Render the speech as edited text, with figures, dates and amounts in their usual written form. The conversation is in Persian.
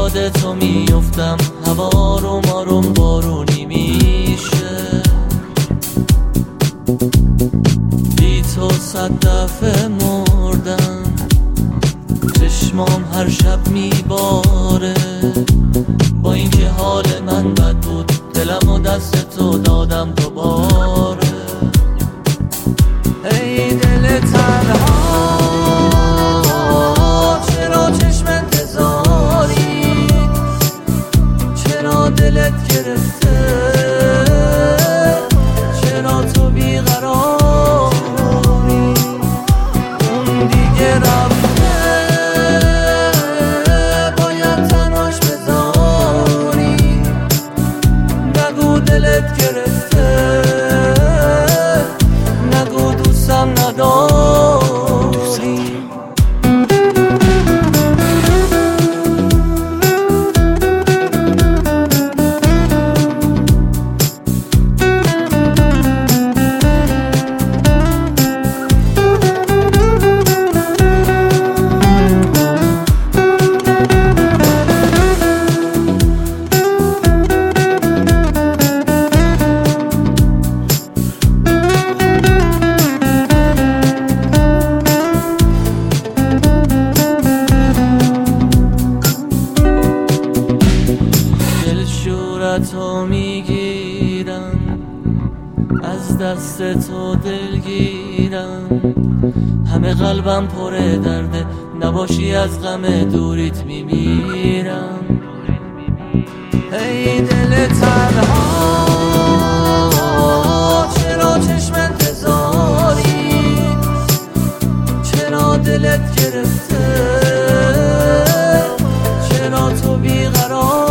یاد تو میفتم، هوا روم آروم بارونی میشه. بی تو 100 دفعه مردم، چشمام هر شب میباره. با اینکه حال من بد بود، دلم و دست تو دادم دوباره. ای دل تنها چرا چشم انتظاری، چرا دلت گرفته، چرا تو بیقراری. اون دیگه رفته، باید تنهاش بذاری. نگو دلت گرفته، نگو دوستم نداری. تو میگیرم، از دست تو دلگیرم. همه قلبم پر درده، نباشی از غم دوریت میمیرم. ای دل تنها چرا چشم انتظاری، چرا دلت گرفته، چرا تو بیقرار.